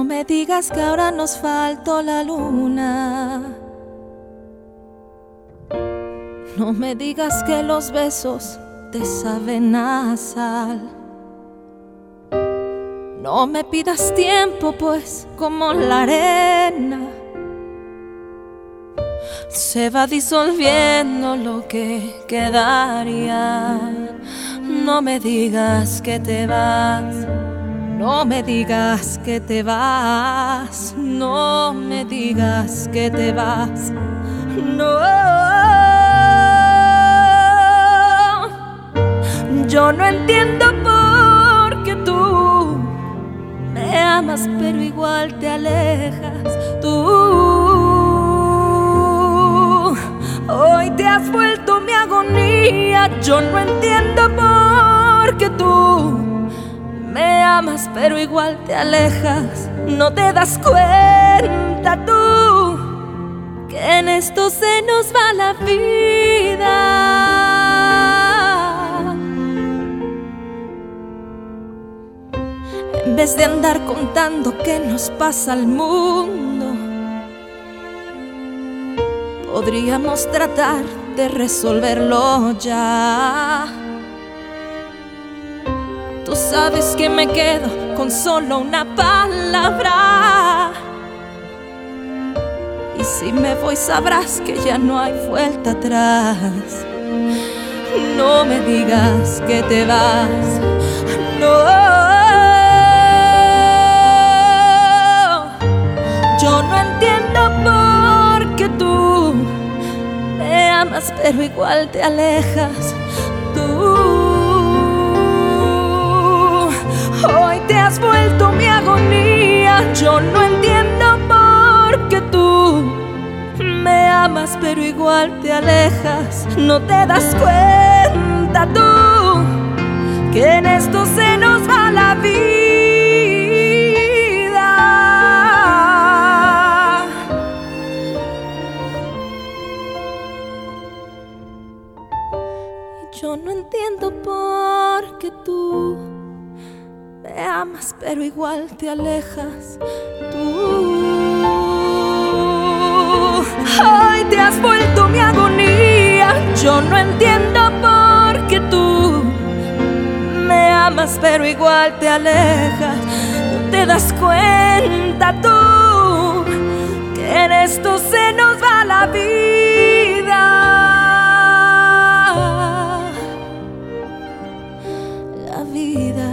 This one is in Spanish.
me digas que ahora nos faltó la luna. No me digas que los besos te saben a sal. No me pidas tiempo, pues como la arena se va disolviendo lo que quedaría. No me digas que te vas, no me digas que te vas, no me digas que te vas, no. Yo no entiendo por qué tú me amas pero igual te alejas. Tú hoy te has vuelto mi agonía. Yo no entiendo por qué tú me amas pero igual te alejas. No te das cuenta tú que en esto se nos va la vida. En vez de andar contando qué nos pasa al mundo, podríamos tratar de resolverlo ya. Tú sabes que me quedo con solo una palabra, y si me voy sabrás que ya no hay vuelta atrás. No me digas que te vas, no. Yo no entiendo por qué tú me amas pero igual te alejas. Tú hoy te has vuelto mi agonía. Yo no entiendo por qué tú me amas pero igual te alejas. No te das cuenta tú que en esto se nos va la vida. Yo no entiendo por qué tú me amas pero igual te alejas. Tú hoy te has vuelto mi agonía. Yo no entiendo por qué tú me amas pero igual te alejas. No te das cuenta tú que en esto se nos va la vida. La vida.